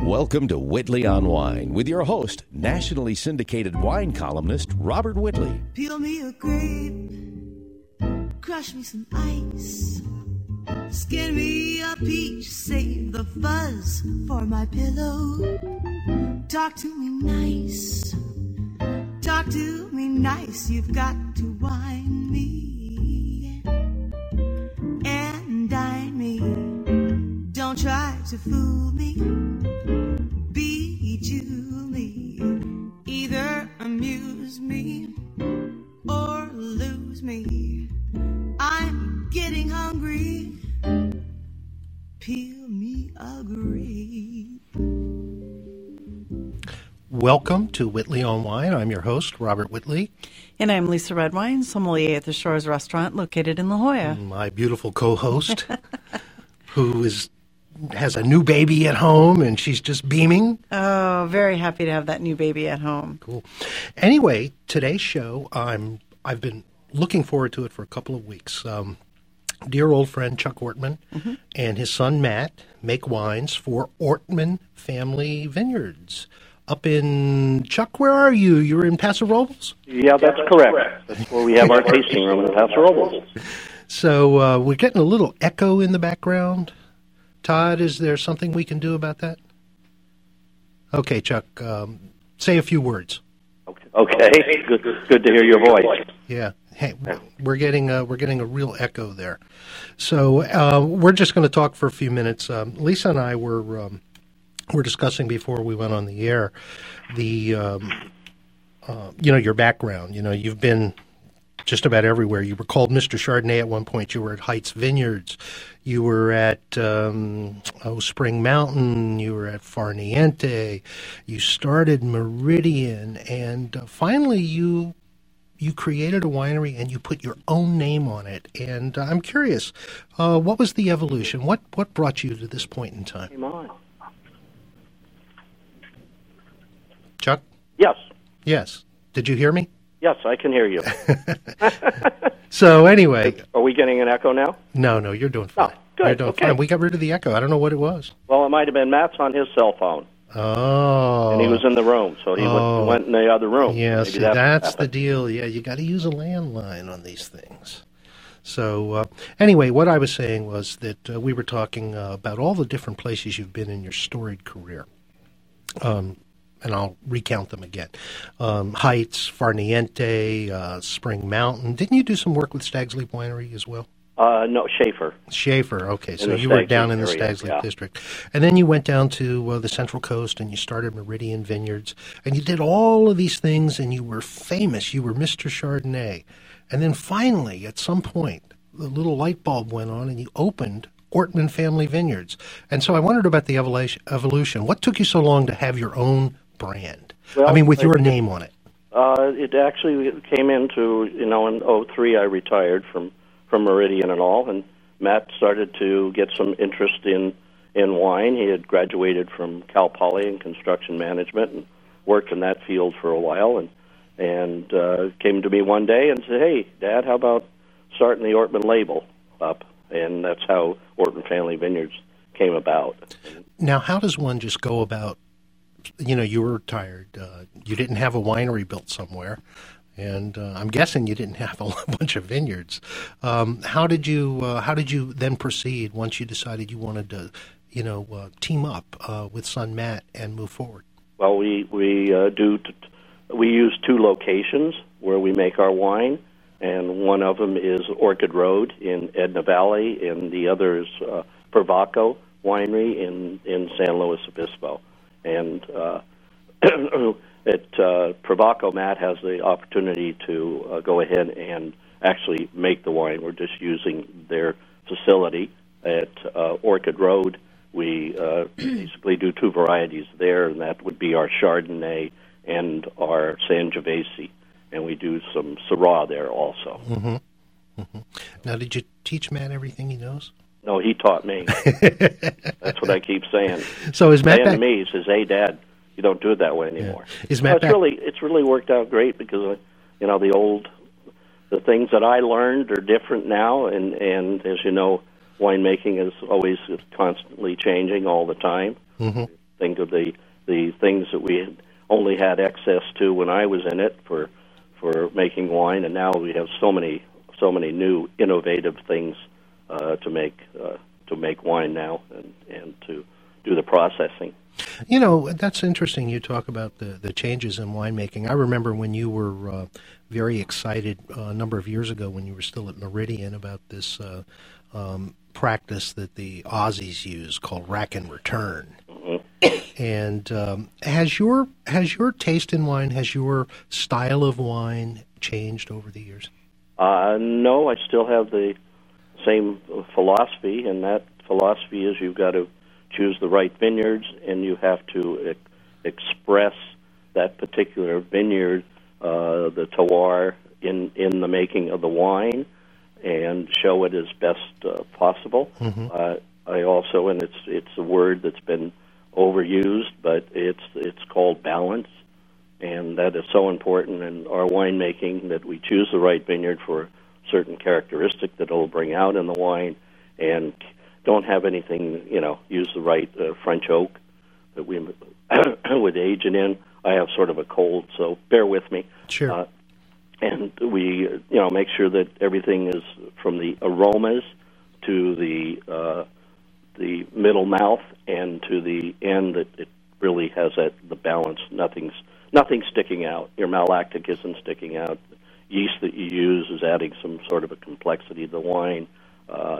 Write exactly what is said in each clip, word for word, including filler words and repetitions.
Welcome to Whitley on Wine with your host, nationally syndicated wine columnist Robert Whitley. Peel me a grape, crush me some ice, skin me a peach, save the fuzz for my pillow. Talk to me nice, talk to me nice, you've got to wine me and dine me. Don't try to fool me, bejewel me, either amuse me or lose me. I'm getting hungry, peel me a grape. Welcome to Whitley on Wine. I'm your host, Robert Whitley. And I'm Lisa Redwine, sommelier at the Shores Restaurant located in La Jolla. My beautiful co-host, who is has a new baby at home, and she's just beaming. Oh, very happy to have that new baby at home. Cool. Anyway, today's show, I'm, I've been looking forward to it for a couple of weeks. Um, dear old friend Chuck Ortman mm-hmm. and his son Matt make wines for Ortman Family Vineyards. Up in, Chuck, where are you? You're in Paso Robles? Yeah, that's correct. That's where we have our tasting room in Paso Robles. So uh, we're getting a little echo in the background. Todd, is there something we can do about that? Okay, Chuck, um, say a few words. Okay, okay. Good, good to hear your voice. Yeah, hey, we're getting a, we're getting a real echo there. So uh, we're just going to talk for a few minutes. Um, Lisa and I were um, were discussing before we went on the air the um, uh, you know, your background. You know, you've been just about everywhere. You were called Mister Chardonnay at one point. You were at Heights Vineyards. You were at um, oh, Spring Mountain. You were at Farniente. You started Meridian, and uh, finally you you created a winery and you put your own name on it. And uh, I'm curious, uh, what was the evolution? What what brought you to this point in time? Come on, Chuck? Yes. Yes. Did you hear me? Yes, I can hear you. So anyway, are we getting an echo now? No, no, you're doing fine. Oh, good. You're doing okay. fine. We got rid of the echo. I don't know what it was. Well, it might have been Matt's on his cell phone. Oh. And he was in the room, so he oh. went, went in the other room. Yeah, Maybe see, that's, that's the deal. Yeah, you got to use a landline on these things. So uh, anyway, what I was saying was that uh, we were talking uh, about all the different places you've been in your storied career. Um And I'll recount them again. Um, Heights, Farniente, uh, Spring Mountain. Didn't you do some work with Stag's Leap Winery as well? Uh, no, Schaefer. Schaefer, okay. So you Stag's were down Leap in the area, Stag's Leap yeah. district. And then you went down to uh, the Central Coast and you started Meridian Vineyards. And you did all of these things and you were famous. You were Mister Chardonnay. And then finally, at some point, the little light bulb went on and you opened Ortman Family Vineyards. And so I wondered about the evolution. What took you so long to have your own brand? Well, I mean, with your it, name on it. Uh, it actually came into, you know, in oh three I retired from, from Meridian and all, and Matt started to get some interest in, in wine. He had graduated from Cal Poly in construction management and worked in that field for a while, and, and uh, came to me one day and said, hey, Dad, how about starting the Ortman label up? And that's how Ortman Family Vineyards came about. Now, how does one just go about, you know, you were retired, uh, you didn't have a winery built somewhere, and uh, I'm guessing you didn't have a bunch of vineyards. Um, how did you uh, how did you then proceed once you decided you wanted to, you know, uh, team up uh, with son Matt and move forward? Well, we we uh, do t- we use two locations where we make our wine, and one of them is Orchid Road in Edna Valley, and the other is uh, Pervaco Winery in in San Luis Obispo. And uh, at uh, Pervaco, Matt has the opportunity to uh, go ahead and actually make the wine. We're just using their facility. At uh, Orchid Road, we uh, basically do two varieties there, and that would be our Chardonnay and our Sangiovese. And we do some Syrah there also. Mm-hmm. Mm-hmm. Now, did you teach Matt everything he knows? No, he taught me. That's what I keep saying. So is Matt saying back? to me, he says, "Hey, Dad, you don't do it that way anymore." Yeah. Is Matt so it's back? really it's really worked out great because uh, you know the old the things that I learned are different now, and and as you know, winemaking is always constantly changing all the time. Mm-hmm. think of the the things that we had only had access to when I was in it for for making wine, and now we have so many so many new innovative things uh, to make uh, to make wine now and, and to do the processing. You know, that's interesting. You talk about the, the changes in winemaking. I remember when you were uh, very excited uh, a number of years ago when you were still at Meridian about this uh, um, practice that the Aussies use called rack and return. Mm-hmm. And um, has your has your taste in wine, has your style of wine changed over the years? Uh, no, I still have the same philosophy, and that philosophy is you've got to choose the right vineyards, and you have to ex- express that particular vineyard, uh, the terroir, in, in the making of the wine, and show it as best uh, possible. Mm-hmm. Uh, I also, and it's it's a word that's been overused, but it's it's called balance, and that is so important in our winemaking that we choose the right vineyard for a certain characteristic that it'll bring out in the wine, and don't have anything, you know, use the right uh, French oak that we would age it in. I have sort of a cold, so bear with me. Sure. Uh, and we, you know, make sure that everything is from the aromas to the uh, the middle mouth and to the end that it really has that the balance. Nothing's nothing's sticking out. Your malolactic isn't sticking out. The yeast that you use is adding some sort of a complexity to the wine. Uh,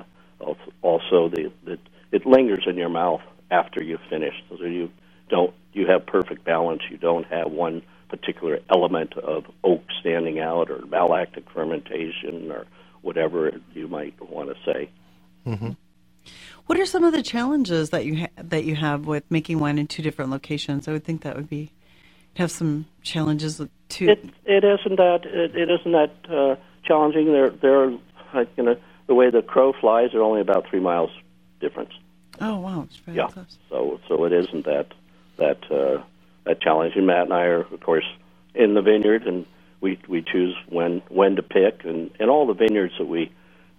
Also, the, the it lingers in your mouth after you've finished, so you don't you have perfect balance. You don't have one particular element of oak standing out, or malolactic fermentation, or whatever you might want to say. Mm-hmm. What are some of the challenges that you ha- that you have with making wine in two different locations? I would think that would be have some challenges too. It it isn't that it, it isn't that uh, challenging. There there are uh, you know. The way the crow flies, they're only about three miles difference. Oh wow, it's very yeah. close. So so it isn't that that uh, that challenging. Matt and I are, of course, in the vineyard, and we we choose when when to pick, and, and all the vineyards that we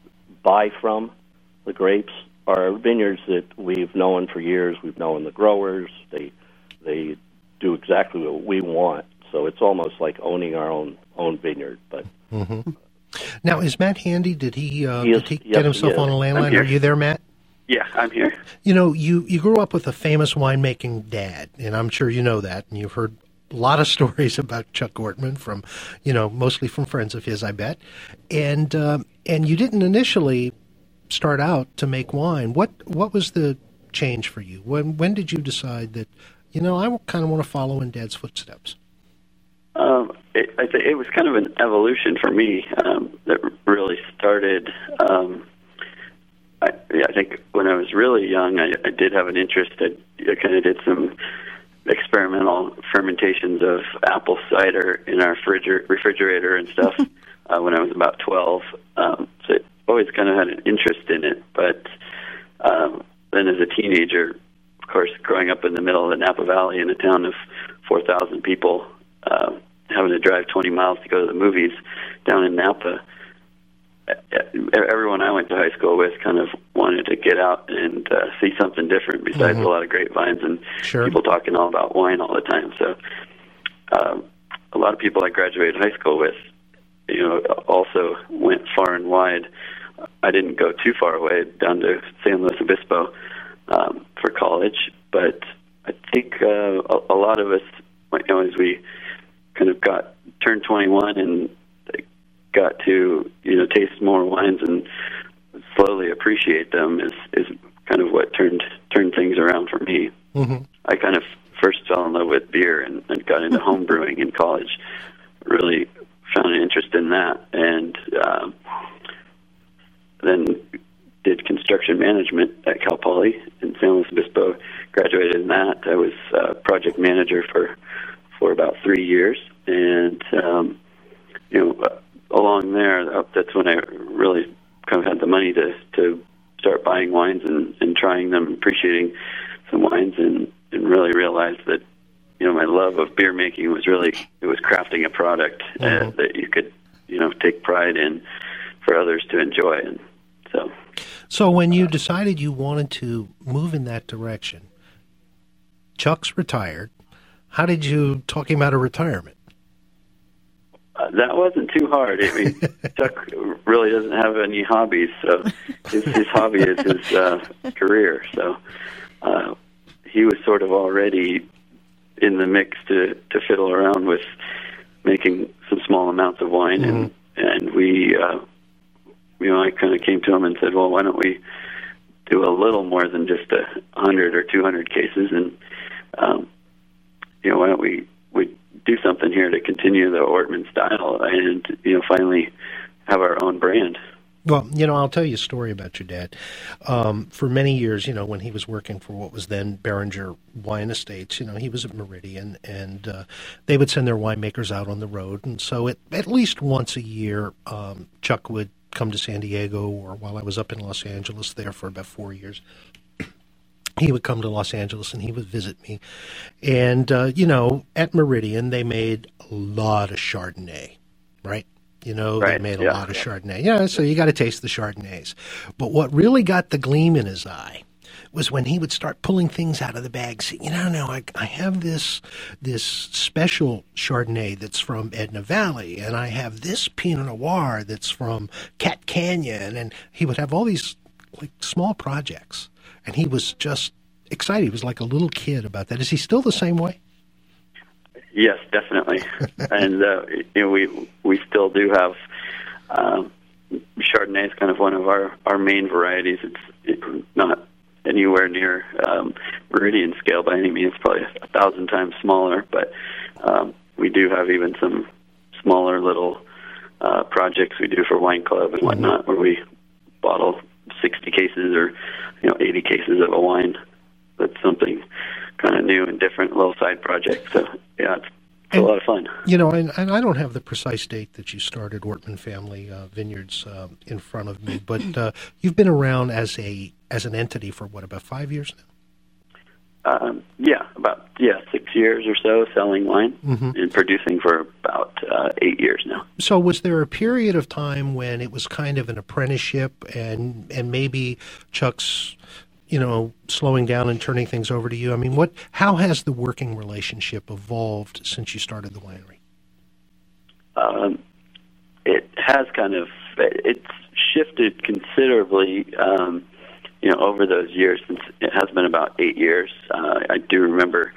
buy from, the grapes, are vineyards that we've known for years. We've known the growers. They they do exactly what we want. So it's almost like owning our own own vineyard, but. Mm-hmm. Now, is Matt handy? Did he, uh, he is, did he yes, get himself he on a landline? Are you there, Matt? Yeah, I'm here. You know, you, you grew up with a famous winemaking dad, and I'm sure you know that, and you've heard a lot of stories about Chuck Gortman from, you know, mostly from friends of his, I bet. And um, and you didn't initially start out to make wine. What what was the change for you? When when did you decide that, you know, I kind of want to follow in Dad's footsteps? Um, it, I think it was kind of an evolution for me um, that really started. Um, I, I think when I was really young, I, I did have an interest. I, I kind of did some experimental fermentations of apple cider in our refriger- refrigerator and stuff uh, when I was about twelve. Um, so I always kind of had an interest in it. But um, then as a teenager, of course, growing up in the middle of the Napa Valley in a town of four thousand people, uh, having to drive twenty miles to go to the movies down in Napa, everyone I went to high school with kind of wanted to get out and uh, see something different besides mm-hmm. a lot of grapevines and sure. people talking all about wine all the time. So um, a lot of people I graduated high school with, you know, also went far and wide. I didn't go too far away down to San Luis Obispo um, for college, but I think uh, a, a lot of us, you know, as we kind of got turned twenty-one and got to, you know, taste more wines and slowly appreciate them is, is kind of what turned turned things around for me. Mm-hmm. I kind of first fell in love with beer and, and got into home brewing in college. Really found an interest in that, and um, then did construction management at Cal Poly in San Luis Obispo. Graduated in that. I was uh, project manager for for about three years, and um, you know, uh, along there, uh, that's when I really kind of had the money to to start buying wines and, and trying them, appreciating some wines, and, and really realized that, you know, my love of beer making was really, it was crafting a product mm-hmm. uh, that you could, you know, take pride in for others to enjoy, and so. So when you decided you wanted to move in that direction, Chuck's retired. How did you talk him out of retirement? Uh, that wasn't too hard. I mean, Chuck really doesn't have any hobbies, so his, his hobby is his uh, career. So uh, he was sort of already in the mix to, to fiddle around with making some small amounts of wine, mm-hmm. and and we, uh, you know, I kind of came to him and said, well, why don't we do a little more than just a hundred or two hundred cases, and um, you know, why don't we we do something here to continue the Ortman style, and you know, finally have our own brand. Well, you know, I'll tell you a story about your dad. Um, for many years, you know, when he was working for what was then Beringer Wine Estates, you know, he was at Meridian, and uh, they would send their winemakers out on the road. And so it, at least once a year, um, Chuck would come to San Diego, or while I was up in Los Angeles there for about four years, he would come to Los Angeles and he would visit me. And, uh, you know, at Meridian, they made a lot of Chardonnay, right? You know, right. They made a yeah. lot of Chardonnay. Yeah, so you got to taste the Chardonnays. But what really got the gleam in his eye was when he would start pulling things out of the bag. See, you know, no, I, I have this this special Chardonnay that's from Edna Valley, and I have this Pinot Noir that's from Cat Canyon, and he would have all these like small projects, and he was just excited. He was like a little kid about that. Is he still the same way? Yes, definitely. and uh, you know, we we still do have um, Chardonnay is kind of one of our, our main varieties. It's, it's not anywhere near um, Meridian scale by any means. It's probably a thousand times smaller, but um, we do have even some smaller little uh, projects we do for Wine Club and whatnot, mm-hmm. where we bottle sixty cases or you know eighty cases of a wine. That's something kind of new and different, little side project. So, yeah, it's, it's and, a lot of fun. You know, and, and I don't have the precise date that you started Ortman Family uh, Vineyards uh, in front of me, but uh, you've been around as a as an entity for, what, about five years now? Um, yeah, about, yeah, six years or so selling wine mm-hmm. and producing for about uh, eight years now. So was there a period of time when it was kind of an apprenticeship and and maybe Chuck's, you know, slowing down and turning things over to you? I mean, what? How has the working relationship evolved since you started the winery? Um, it has kind of, it's shifted considerably, um, you know, over those years. Since it has been about eight years. Uh, I do remember,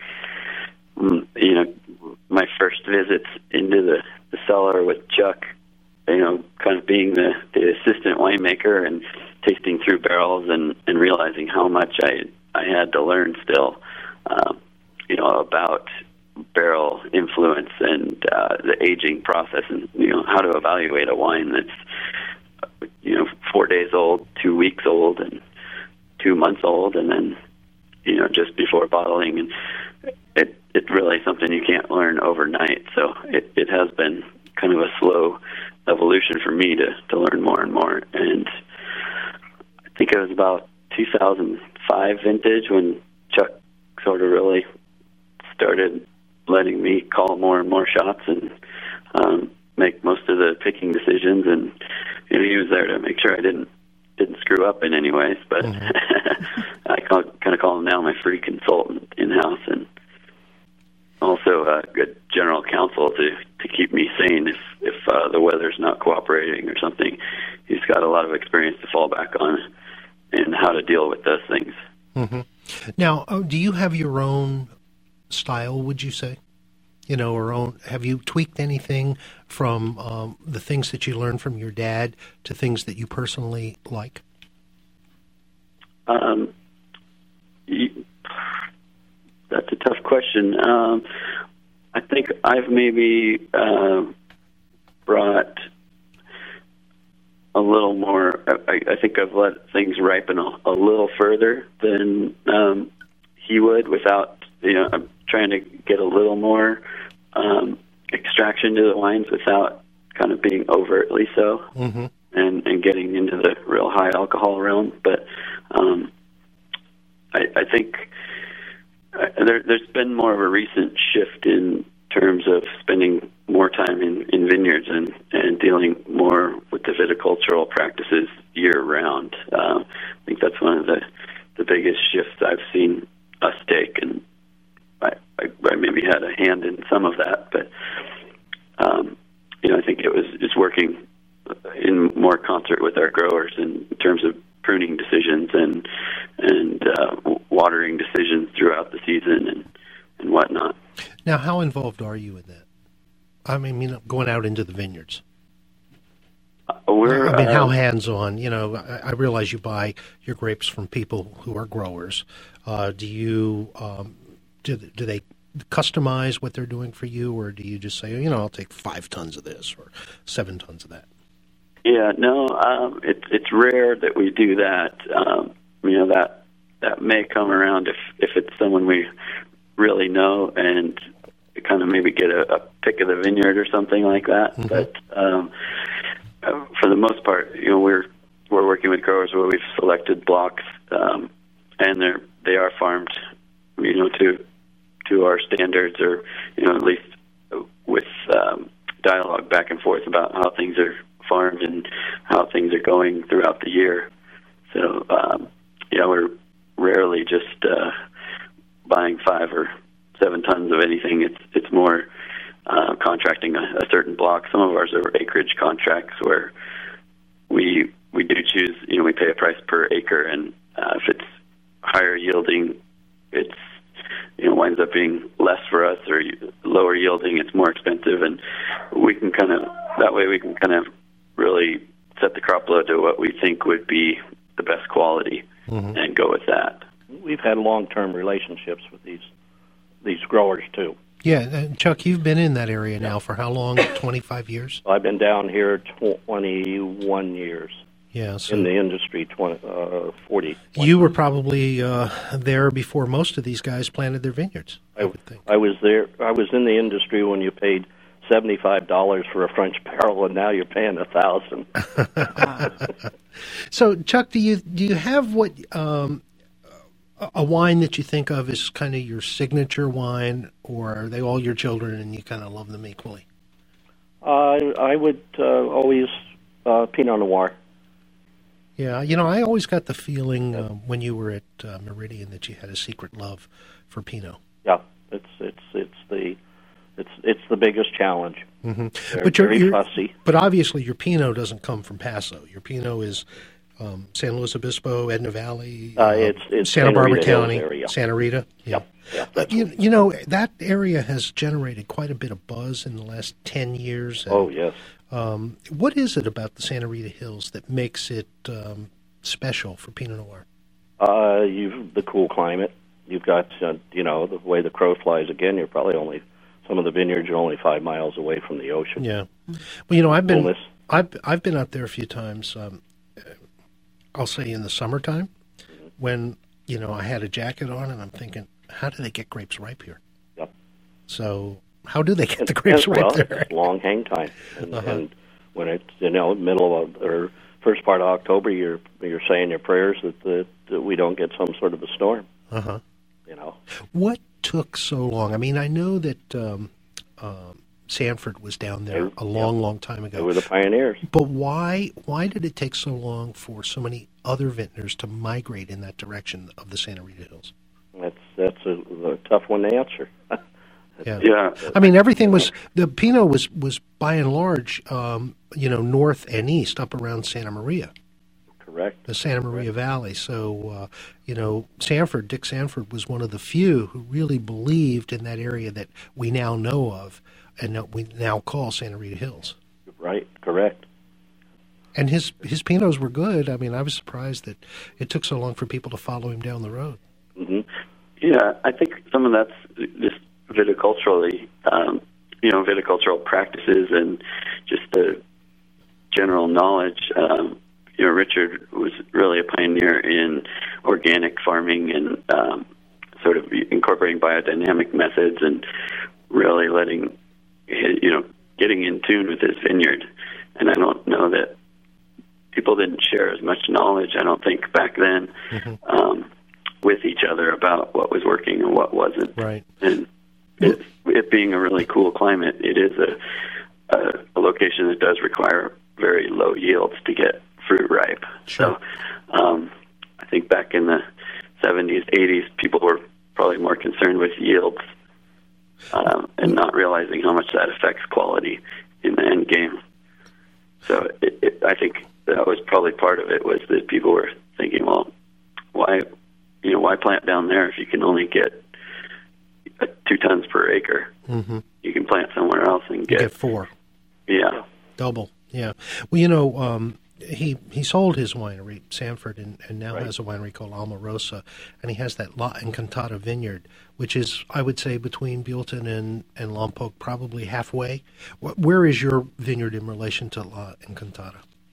you know, my first visits into the, the cellar with Chuck, you know, kind of being the, the assistant winemaker and tasting through barrels and, and realizing how much I I had to learn still, um, you know, about barrel influence and uh, the aging process, and you know how to evaluate a wine that's you know four days old, two weeks old, and two months old, and then you know just before bottling, and it it really something you can't learn overnight. So it it has been kind of a slow evolution for me to to learn more and more. And I think it was about two thousand five vintage when Chuck sort of really started letting me call more and more shots and um, make most of the picking decisions. And you know, he was there to make sure I didn't didn't screw up in any ways. But mm-hmm. I call, kind of call him now my free consultant in house, and also a good general counsel to to keep me sane if if uh, the weather's not cooperating or something. He's got a lot of experience to fall back on and how to deal with those things. Mm-hmm. Now, oh, do you have your own style, would you say? You know, or own, have you tweaked anything from um, the things that you learned from your dad to things that you personally like? Um, you, that's a tough question. Um, I think I've maybe uh, brought a little more. I, I think I've let things ripen a, a little further than um, he would, without, you know, I'm trying to get a little more um, extraction to the wines without kind of being overtly so, mm-hmm. and, and getting into the real high alcohol realm. But um, I, I think uh, there, there's been more of a recent shift in terms of spending more time in, in vineyards and, and dealing more with the viticultural practices year-round. Uh, I think that's one of the, the biggest shifts I've seen us take, and maybe had a hand in some of that, but um, you know, I think it was just working in more concert with our growers in terms of pruning decisions and and uh, watering decisions throughout the season and, and whatnot. Now, how involved are you in that? I mean, you know, going out into the vineyards. Uh, we're, I mean, how uh, hands-on? You know, I, I realize you buy your grapes from people who are growers. Uh, do you um, do do they customize what they're doing for you, or do you just say, you know, I'll take five tons of this or seven tons of that? Yeah, no, um, it's it's rare that we do that. Um, you know, that that may come around if if it's someone we really know and kind of maybe get a, a pick of the vineyard or something like that. Mm-hmm. But um, for the most part, you know, we're we're working with growers where we've selected blocks, um, and they're they are farmed, you know, to to our standards, or you know, at least with um, dialogue back and forth about how things are farmed and how things are going throughout the year. So, um, yeah, we're rarely just uh, buying five or seven tons of anything. It's it's more uh, contracting a, a certain block. Some of ours are acreage contracts where we we do choose. You know, we pay a price per acre, and uh, if it's higher yielding, it's you know winds up being less for us, or lower yielding, it's more expensive, and we can kind of that way we can kind of really set the crop load to what we think would be the best quality, mm-hmm. and go with that. We've had long-term relationships with these these growers too. Yeah, and Chuck, you've been in that area now for how long? twenty-five years? I've been down here twenty-one years. Yeah, so in the industry, twenty, uh, forty. twenty. You were probably uh, there before most of these guys planted their vineyards, I, I would think. I was there. I was in the industry when you paid seventy-five dollars for a French barrel, and now you're paying a thousand. So, Chuck, do you do you have what um, a wine that you think of as kind of your signature wine, or are they all your children and you kind of love them equally? Uh, I would uh, always uh, Pinot Noir. Yeah, you know, I always got the feeling uh, when you were at uh, Meridian that you had a secret love for Pinot. Yeah, it's it's it's the it's it's the biggest challenge. Mm-hmm. They're but you're, very you're, fussy. But obviously, your Pinot doesn't come from Paso. Your Pinot is um, San Luis Obispo, Edna Valley, uh, uh, it's, it's Santa, Santa Barbara Rita County, area. Santa Rita. Yeah. Yep. Yeah, but you, you know, that area has generated quite a bit of buzz in the last ten years. And, oh yes. Um, what is it about the Santa Rita Hills that makes it um, special for Pinot Noir? Uh, you've the cool climate. You've got uh, you know the way the crow flies. Again, you're probably only some of the vineyards are only five miles away from the ocean. Yeah. Well, you know, I've been Coolness. I've I've been out there a few times. Um, I'll say in the summertime, mm-hmm. when you know I had a jacket on, and I'm thinking, how do they get grapes ripe here? Yep. So how do they get the grapes well, ripe there? It's long hang time, and, uh-huh. and when it's you know middle of or first part of October, you're you're saying your prayers that, that, that we don't get some sort of a storm. Uh huh. You know what took so long? I mean, I know that um, um, Sanford was down there they, a long, yeah. long time ago. They were the pioneers. But why why did it take so long for so many other vintners to migrate in that direction of the Santa Rita Hills? That's that's a, a tough one to answer. Yeah. Yeah. I mean, everything was, the Pinot was, was by and large, um, you know, north and east up around Santa Maria. Correct. The Santa Maria Correct. Valley. So, uh, you know, Sanford, Dick Sanford was one of the few who really believed in that area that we now know of and that we now call Santa Rita Hills. Right. Correct. And his, his Pinots were good. I mean, I was surprised that it took so long for people to follow him down the road. Mm-hmm. Yeah, I think some of that's just viticulturally, um, you know, viticultural practices and just the general knowledge. Um, you know, Richard was really a pioneer in organic farming and um, sort of incorporating biodynamic methods and really letting, you know, getting in tune with his vineyard. And I don't know that people didn't share as much knowledge, I don't think, back then. Mm-hmm. Um, with each other about what was working and what wasn't. Right. And it, it being a really cool climate, it is a, a, a location that does require very low yields to get fruit ripe. Sure. So um, I think back in the seventies, eighties, people were probably more concerned with yields um, and not realizing how much that affects quality in the end game. So it, it, I think that was probably part of it, was that people were thinking, well, why, you know, why plant down there if you can only get uh, two tons per acre? Mm-hmm. You can plant somewhere else and get, get four. Yeah. Double. Yeah. Well, you know, um, he he sold his winery, Sanford, and, and now right. has a winery called Alma Rosa, and he has that La Encantada vineyard, which is, I would say, between Buellton and, and Lompoc, probably halfway. Where is your vineyard in relation to La Encantada?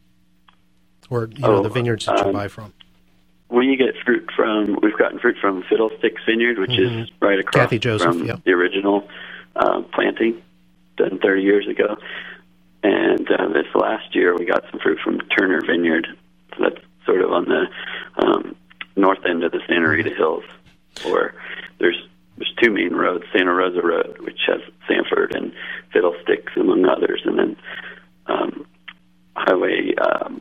Or, you know, oh, the vineyards that you um, buy from? We get fruit from, we've gotten fruit from Fiddlesticks Vineyard, which Mm-hmm. is right across Kathy Joseph, from yeah. the original uh, planting done thirty years ago. And uh, this last year we got some fruit from Turner Vineyard. So that's sort of on the um, north end of the Santa Rita Hills, where there's there's two main roads, Santa Rosa Road, which has Sanford and Fiddlesticks, among others, and then um, Highway, um,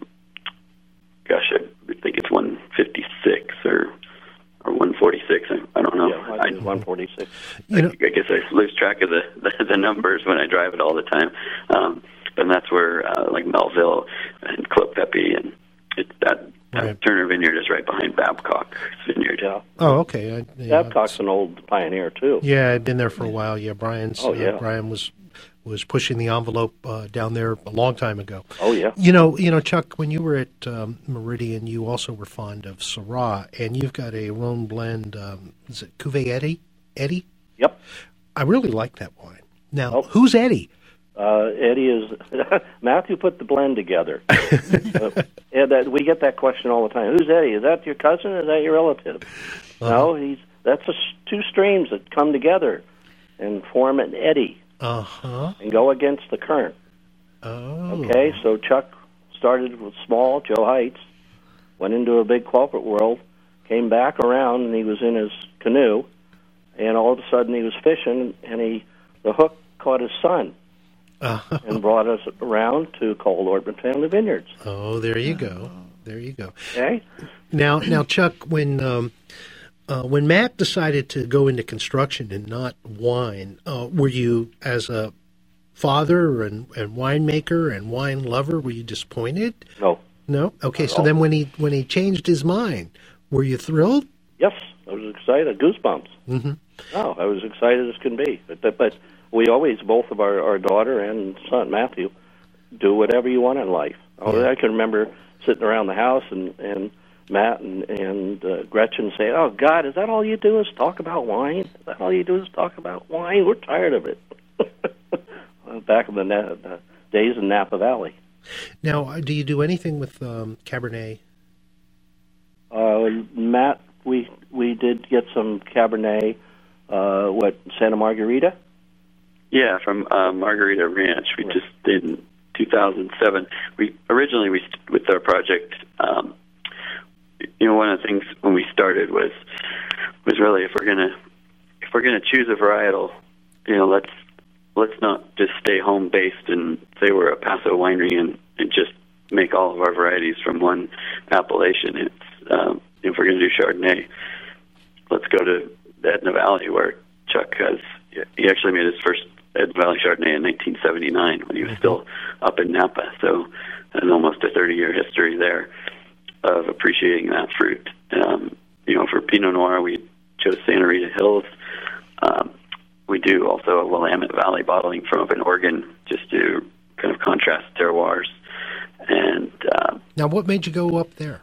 gosh, I think it's one fifty-six or or one forty-six. I, I don't know. Yeah, I, one forty-six. You know, I, I guess I lose track of the, the, the numbers when I drive it all the time. Um, and that's where, uh, like, Melville and Clopepe and it, that, that Right. Turner Vineyard is right behind Babcock's Vineyard. Yeah. oh, okay. I, yeah, Babcock's an old pioneer, too. Yeah, I've been there for a while. Yeah, Brian's. Oh, yeah. Uh, Brian was was pushing the envelope uh, down there a long time ago. Oh, yeah. You know, you know, Chuck, when you were at um, Meridian, you also were fond of Syrah, and you've got a Rhone blend. Um, is it Cuvée Eddie? Eddie? Yep. I really like that wine. Now, Oh. who's Eddie? Uh, Eddie is Matthew put the blend together. uh, and that, we get that question all the time. Who's Eddie? Is that your cousin? Or is that your relative? Uh-huh. No, he's that's a, two streams that come together and form an eddy Uh huh. and go against the current. Oh. Okay, so Chuck started with small, Joe Heights, went into a big corporate world, came back around, and he was in his canoe, and all of a sudden he was fishing, and he the hook caught his son. Uh-huh. And brought us around to Cole Ortman Family Vineyards. Oh, there you go. There you go. Okay? Now, now, Chuck, when um, uh, when Matt decided to go into construction and not wine, uh, were you, as a father and, and winemaker and wine lover, were you disappointed? No. No. Okay. Not at So all. then, when he when he changed his mind, were you thrilled? Yes, I was excited. Goosebumps. Mm-hmm. No, I was excited as can be. But, but, but we always, both of our, our daughter and son, Matthew, do whatever you want in life. Oh, Yeah. I can remember sitting around the house and, and Matt and, and uh, Gretchen saying, oh, God, is that all you do is talk about wine? Is that all you do is talk about wine? We're tired of it. Back in the, na- the days in Napa Valley. Now, uh, do you do anything with um, Cabernet? Uh, Matt, we we did get some Cabernet, uh, what, Santa Margarita? Yeah, from uh, Margarita Ranch. We Right. just did in two thousand seven. We originally we with our project. Um, you know, one of the things when we started was was really if we're gonna if we're gonna choose a varietal, you know, let's let's not just stay home based and say we're a Paso winery and, and just make all of our varieties from one appellation. It's um, if we're gonna do Chardonnay, let's go to the Edna Valley where Chuck has. He actually made his first Edna Valley Chardonnay in nineteen seventy-nine when he was still up in Napa. So, and almost a thirty-year history there of appreciating that fruit. Um, you know, for Pinot Noir, we chose Santa Rita Hills. Um, we do also a Willamette Valley bottling from up in Oregon, just to kind of contrast terroirs. And uh, Now, what made you go up there?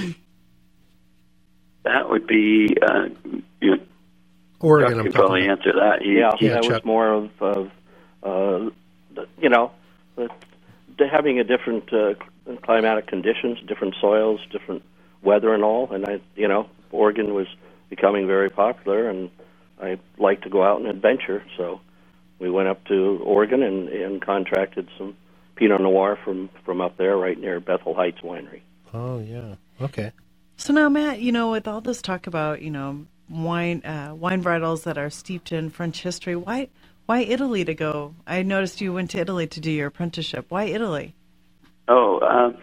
that would be, uh, you know, Oregon, Chuck I'm could talking probably about. answer that. He, Yeah, he- Yeah, that was Chuck. more of, of uh, the- you know, the, the having a different uh, climatic conditions, different soils, different weather and all. And, I, you know, Oregon was becoming very popular, and I like to go out and adventure. So we went up to Oregon and, and contracted some Pinot Noir from, from up there right near Bethel Heights Winery. Oh, yeah. Okay. So now, Matt, you know, with all this talk about, you know, wine uh, wine varietals that are steeped in French history, why why Italy to go? I noticed you went to Italy to do your apprenticeship. Why Italy? Oh, um,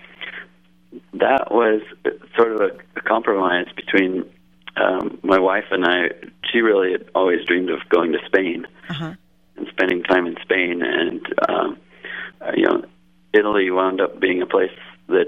that was sort of a, a compromise between um, my wife and I. she really had always dreamed of going to Spain Uh-huh. and spending time in Spain. And, um, uh, you know, Italy wound up being a place that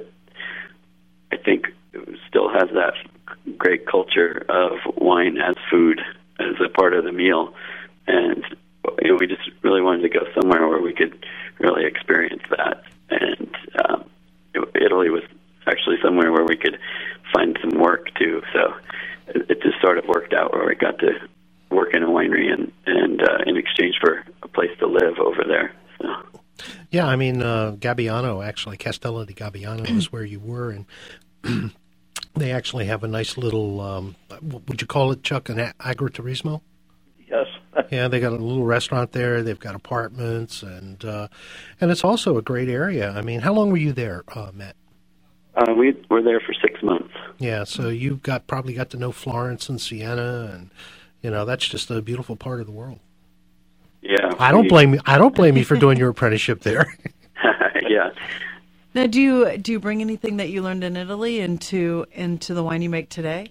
I think still has that great culture of wine as food, as a part of the meal. And, you know, we just really wanted to go somewhere where we could really experience that. And um, Italy was actually somewhere where we could find some work, too. So it, it just sort of worked out where we got to work in a winery and, and uh, in exchange for a place to live over there. So. Yeah, I mean, uh, Gabbiano, actually, Castello di Gabbiano is where you were, and they actually have a nice little, um, would you call it, Chuck, an agriturismo? Yes. Yeah, they got a little restaurant there. They've got apartments, and uh, and it's also a great area. I mean, how long were you there, uh, Matt? Uh, we were there for six months. Yeah, so you got probably got to know Florence and Siena, and you know that's just a beautiful part of the world. Yeah, I don't we, blame you. I don't blame you for doing your apprenticeship there. yeah. Now, do you do you bring anything that you learned in Italy into into the wine you make today?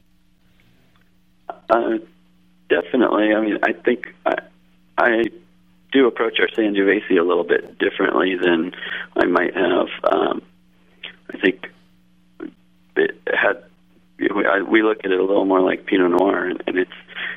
Uh, definitely. I mean, I think I, I do approach our Sangiovese a little bit differently than I might have. Um, I think it had we, I, we look at it a little more like Pinot Noir, and, and it's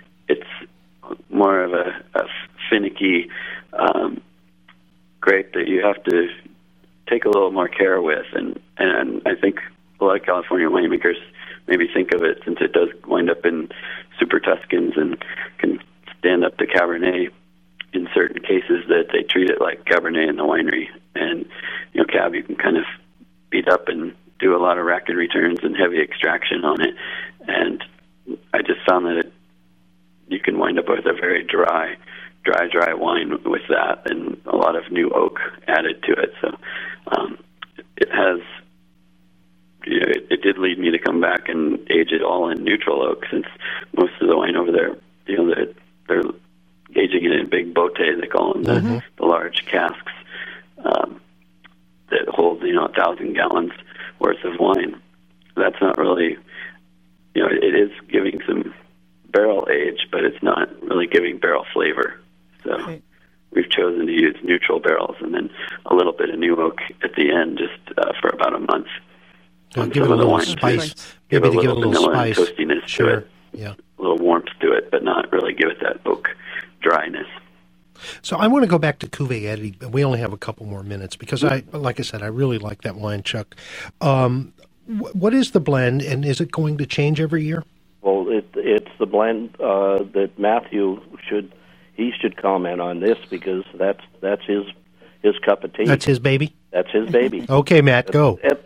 it's more of a, a finicky um, grape that you have to take a little more care with, and and I think a lot of California winemakers maybe think of it, since it does wind up in Super Tuscans and can stand up to Cabernet in certain cases, that they treat it like Cabernet in the winery. And, you know, Cab, you can kind of beat up and do a lot of racket returns and heavy extraction on it. And I just found that it, you can wind up with a very dry, dry, dry wine with that, and a lot of new oak added to it. So um, it has... You know, it, it did lead me to come back and age it all in neutral oak, since most of the wine over there, you know, they're, they're aging it in big botte, they call them, Mm-hmm. the, the large casks um, that hold, you know, a thousand gallons worth of wine. That's not really, you know, it is giving some barrel age, but it's not really giving barrel flavor. So Right. we've chosen to use neutral barrels and then a little bit of new oak at the end, just uh, for about a month. Uh, on give it some a of the little wine spice. to give Maybe it a to give it a little little vanilla and spice. toastiness Sure. to it. Yeah. A little warmth to it, but not really give it that oak dryness. So I want to go back to Cuvée Eddy. We only have a couple more minutes because I, like I said, I really like that wine, Chuck. Um, wh- what is the blend, and is it going to change every year? Well, it, it's the blend uh, that Matthew should he should comment on this, because that's that's his his cup of tea. That's his baby? That's his baby. Okay, Matt, go. It-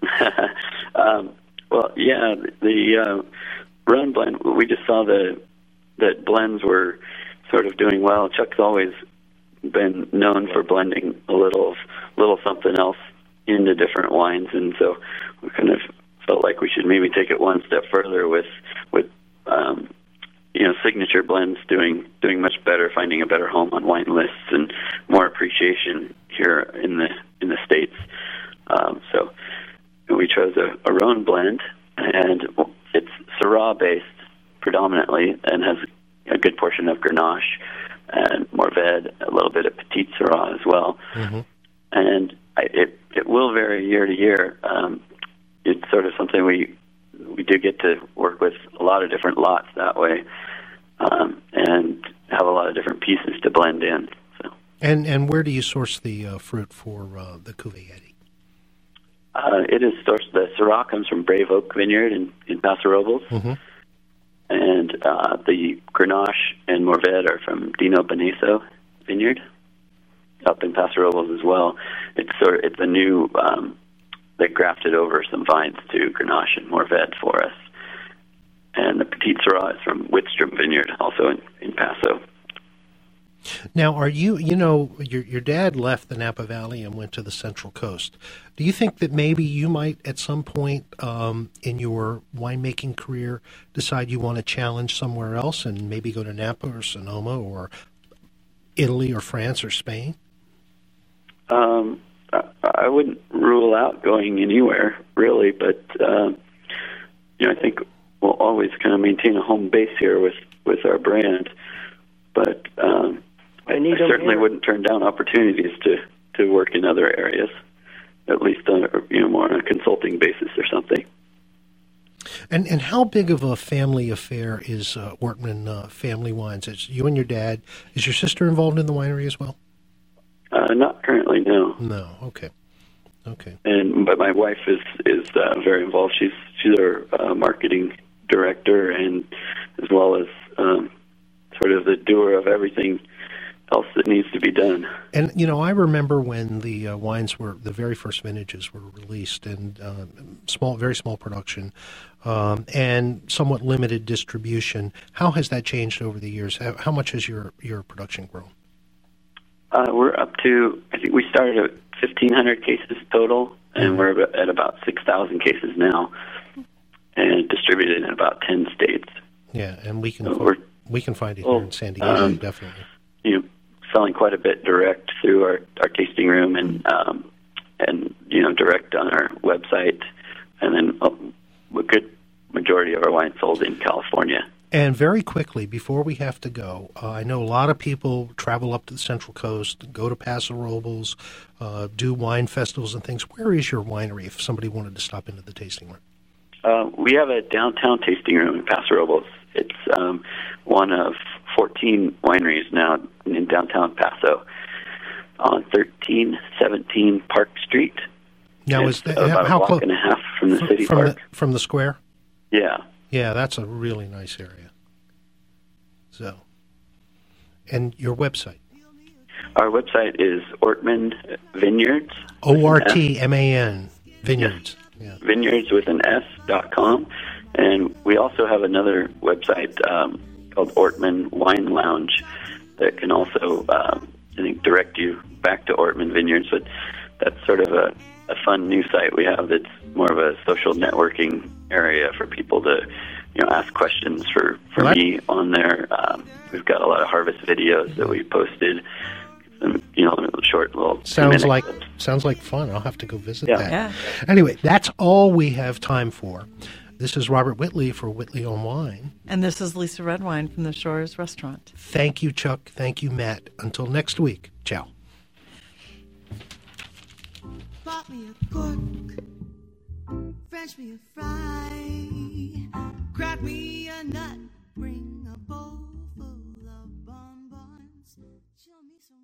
um, well, yeah, the uh, Rhone blend, we just saw the that blends were sort of doing well. Chuck's always been known for blending a little little something else into different wines, and so we kind of felt like we should maybe take it one step further with with um, you know, signature blends doing doing much better, finding a better home on wine lists, and more appreciation here in the in the States. Um, so we chose a, a Rhone blend, and it's Syrah based predominantly, and has a good portion of Grenache and Mourvedre, a little bit of Petit Syrah as well. Mm-hmm. And I, it it will vary year to year. Um, it's sort of something we we do get to work with a lot of different lots that way, um, and have a lot of different pieces to blend in. So. And and where do you source the uh, fruit for uh, the Cuvée Eddy? Uh, it is sourced. The Syrah comes from Brave Oak Vineyard in, in Paso Robles, Mm-hmm. and uh, the Grenache and Mourvedre are from Dino Beneso Vineyard up in Paso Robles as well. It's sort of, it's a new. Um, they grafted over some vines to Grenache and Mourvedre for us, and the Petit Syrah is from Whitstrom Vineyard, also in, in Paso. Now, are you, you know, your your dad left the Napa Valley and went to the Central Coast. Do you think that maybe you might, at some point um, in your winemaking career, decide you want to challenge somewhere else and maybe go to Napa or Sonoma or Italy or France or Spain? Um, I, I wouldn't rule out going anywhere, really, but, uh, you know, I think we'll always kind of maintain a home base here with, with our brand. But um, I, I certainly here. wouldn't turn down opportunities to, to work in other areas, at least on a, you know, more on a consulting basis or something. And and how big of a family affair is uh, Ortman uh, Family Wines? It's you and your dad. Is your sister involved in the winery as well? Uh, not currently, no. No. Okay. Okay. And but my wife is is uh, very involved. She's she's our uh, marketing director, and as well as um, sort of the doer of everything else that needs to be done. And you know, I remember when the uh, wines were the very first vintages were released, and uh, small, very small production, um, and somewhat limited distribution. How has that changed over the years? How, how much has your your production grown? Uh, we're up to, I think we started at fifteen hundred cases total, and we're at about six thousand cases now, and distributed in about ten states. Yeah, and we can So fi- we're- we can find it well, here in San Diego, um, definitely. You know, selling quite a bit direct through our, our tasting room, and um, and you know, direct on our website, and then a good majority of our wine sold in California. And very quickly, before we have to go, uh, I know a lot of people travel up to the Central Coast, go to Paso Robles, uh, do wine festivals and things. Where is your winery if somebody wanted to stop into the tasting room? Uh, we have a downtown tasting room in Paso Robles. It's um, one of fourteen wineries now in downtown Paso on thirteen seventeen Park Street. Now, it's is that, about how a walk close? and a half from the city from park. The, from the square? Yeah. Yeah, that's a really nice area. So, and your website? Our website is Ortman Vineyards. O R T M A N, Vineyards. Yeah. Vineyards with an S dot com. And we also have another website um, called Ortman Wine Lounge that can also, um, I think, direct you back to Ortman Vineyards. But that's sort of a, a fun new site we have that's more of a social networking area for people to, you know, ask questions for, for What? me on there. Um, we've got a lot of harvest videos that we posted, some, you know, short little Sounds two-minute like clips. sounds like fun. I'll have to go visit Yeah. that. Yeah. Anyway, that's all we have time for. This is Robert Whitley for Whitley on Wine. And this is Lisa Redwine from the Shores Restaurant. Thank you, Chuck. Thank you, Matt. Until next week. Ciao. Pop me a cork, French me a fry, crack me a nut, bring a bowl full of bonbons, show me some